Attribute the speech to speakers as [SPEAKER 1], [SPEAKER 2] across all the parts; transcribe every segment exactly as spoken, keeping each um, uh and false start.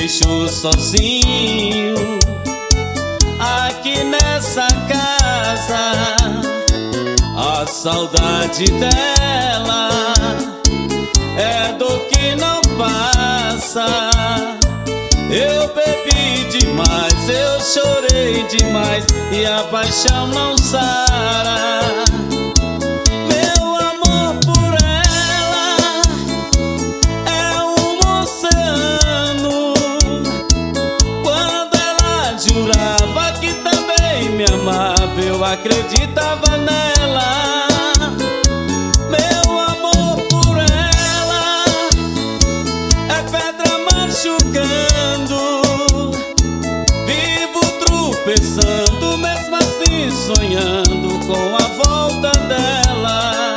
[SPEAKER 1] deixou sozinho aqui nessa casa. A saudade dela é dor que não passa. Eu bebi demais, eu chorei demais e a paixão não sara. Meu amor por ela é um oceano. Quando ela jurava que também me amava, eu acreditava nela. Meu amor por ela é pedra machucando. Vivo tropeçando, mesmo assim sonhando com a volta dela.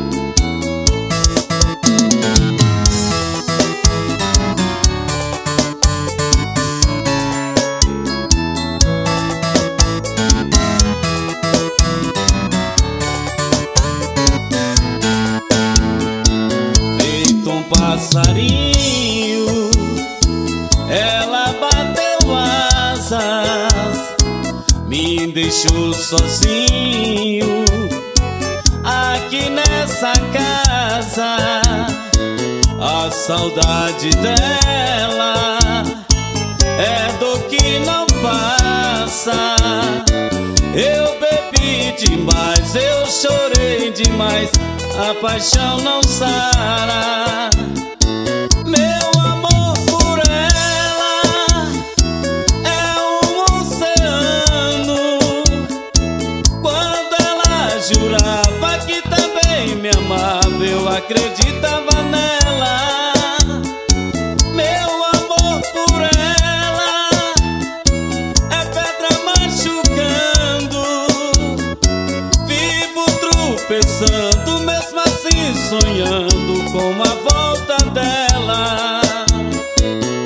[SPEAKER 1] Feito um passarinho, ela bateu asas, me deixou sozinho aqui nessa casa. A saudade dela é dor que não passa. Eu bebi demais, eu chorei demais, a paixão não sara. Meu amor por ela é um oceano. Quando ela jurava que também me amava, eu acreditava nela. Meu amor por ela é pedra machucando. Vivo tropeçando, mesmo assim sonhando com a volta dela.